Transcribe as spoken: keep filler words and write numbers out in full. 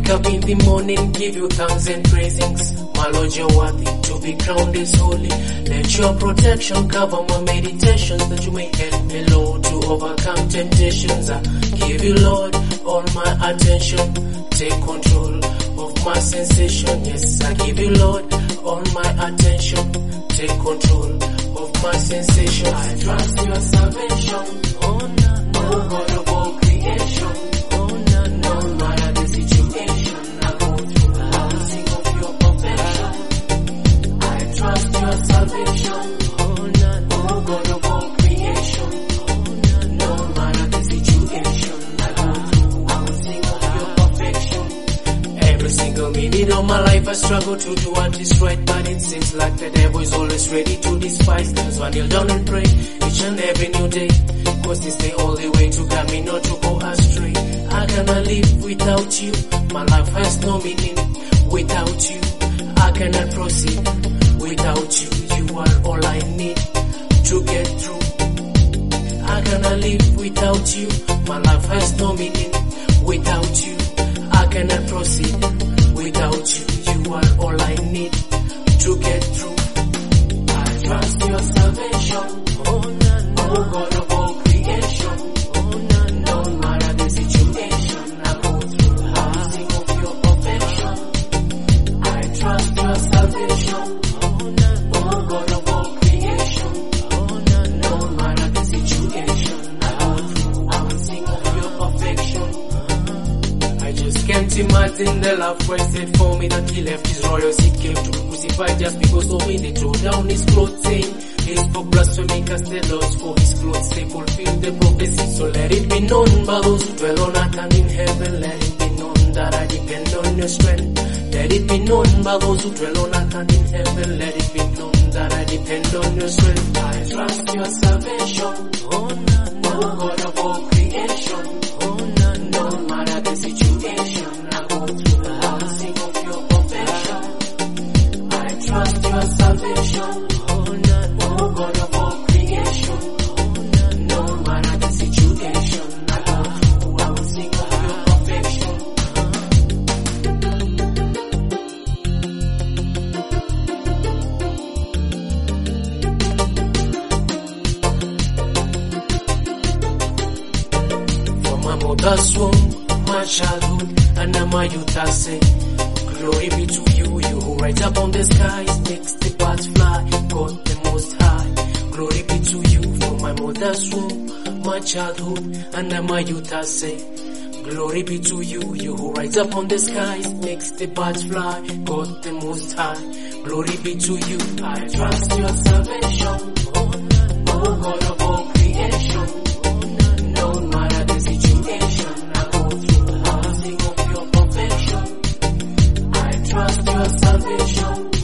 wake up in the morning, give you thanks and praisings. My Lord, you're worthy to be crowned as holy. Let your protection cover my meditations, that you may help me, Lord, to overcome temptations. I give you, Lord, all my attention. Take control of my sensation. Yes, I give you, Lord, all my attention. Take control of my sensation. I trust your salvation. Oh, no, no. Oh, God of all creation. Oh, no, no. No matter the situation I go through, I will sing of your perfection. I trust your salvation. Oh, no, no. Oh, God of all creation. Oh, no, no. No matter the situation I go through, I will sing of your perfection. Every single minute of my life I struggle to do what is right, but it seems like the devil is always ready to despise. So I kneel down and pray each and every new day, cause it's the only way to guide me not to go astray. I cannot live without you, my life has no meaning without you. I cannot proceed without you, you are all I need to get through. I cannot live without you, my life has no meaning without you. I cannot proceed without you, you are all I need to get through. I trust your salvation. Oh, no, no. Oh, God of all creation. Oh, no, no. No matter the situation I go through, I will sing of your perfection. I trust your salvation. Oh, no, no. Oh, God of all creation. Oh, no, no. No matter the situation I go through, I will sing of your perfection. I just can't imagine the love Christ had for me, that he left his royals, he came to be crucified just because of me. They threw down his clothes, saying he spoke blasphemy, cast the laws for his clothes. They fulfilled the prophecy, so let it be known by those who dwell on earth and in heaven. Let it be known that I depend on your strength. Let it be known by those who dwell on earth and in heaven. Let it be known that I depend on your strength. I trust your salvation. Oh, no, no. Oh, God of all creation. Oh, no, no. No matter the situation I go through, I will sing of your perfection. I trust your salvation. Oh, no, no. Oh, God of all creation. Oh, no, no. No matter the situation I go through, I will sing of your perfection. From my mother's womb, my childhood, and now my youth I say, glory be to you, you who ride upon the skies, makes the birds fly, God the Most High. Glory be to you, from my mother's womb, my childhood, and now my youth I say, glory be to you, you who rides upon the skies, makes the birds fly, God the Most High. Glory be to you, I trust your salvation. Oh, no, no. Oh, God of all creation. Oh, no, no. No matter the situation I go through, I will sing of your perfection. I trust your salvation.